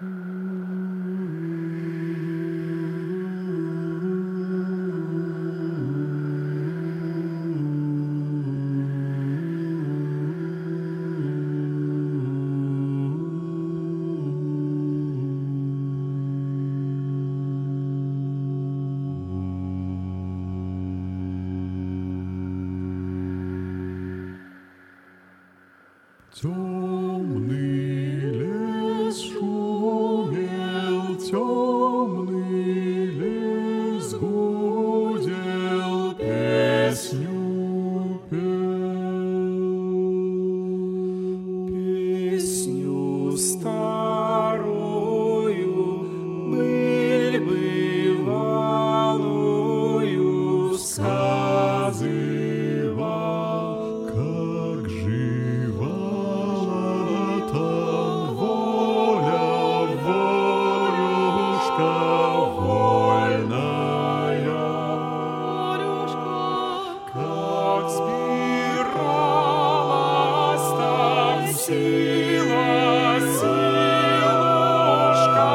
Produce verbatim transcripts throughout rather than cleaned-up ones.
Темный лес шумел, темный лес гудел, песню пел. Песню старую, быль бывалую сказывал, как жива сила, силушка,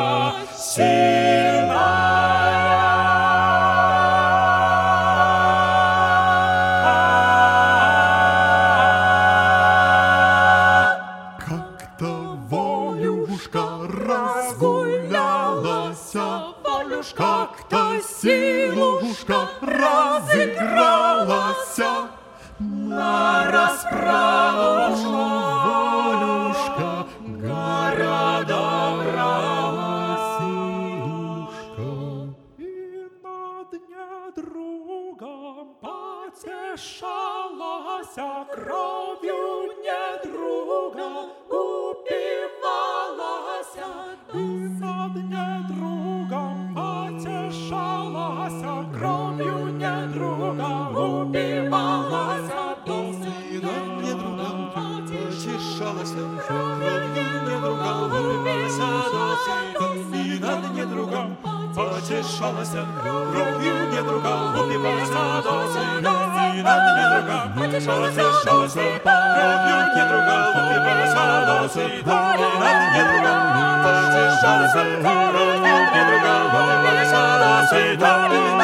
сильная. Как-то Волюшка разгулялась, Волюшка, как-то силушка разыгралась, на расправу Волюшка города брала силушка. И над недругом потешалась, кровью недруга упивалась. И над недругом потешалась, кровью недруга упивалась. И над недругом потешалась, кровью недруга упивалась. И над недругом потешалась, кровью недруга упивалась. И над недругом потешалась, кровью недруга упивалась. И над недругом потешалась, кровью недруга упивалась.